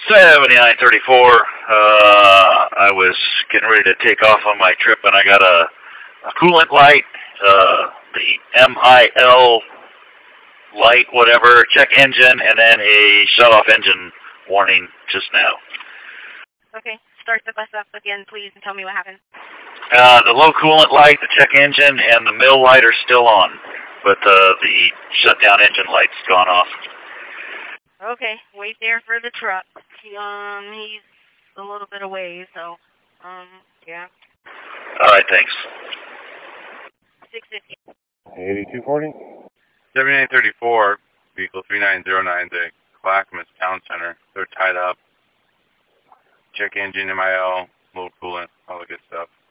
7934. I was getting ready to take off on my trip, and I got a coolant light, the MIL light, whatever, check engine, and then a shut-off engine warning just now. Okay, start the bus up again, please, and tell me what happened. The low coolant light, the check engine, and the MIL light are still on, but the shutdown engine light's gone off. Okay, wait there for the truck. He's a little bit away, so, yeah. All right, thanks. 650. 8240? 7934, vehicle 3909 to Clackamas Town Center. They're tied up. Check engine, MIL, low coolant, all the good stuff.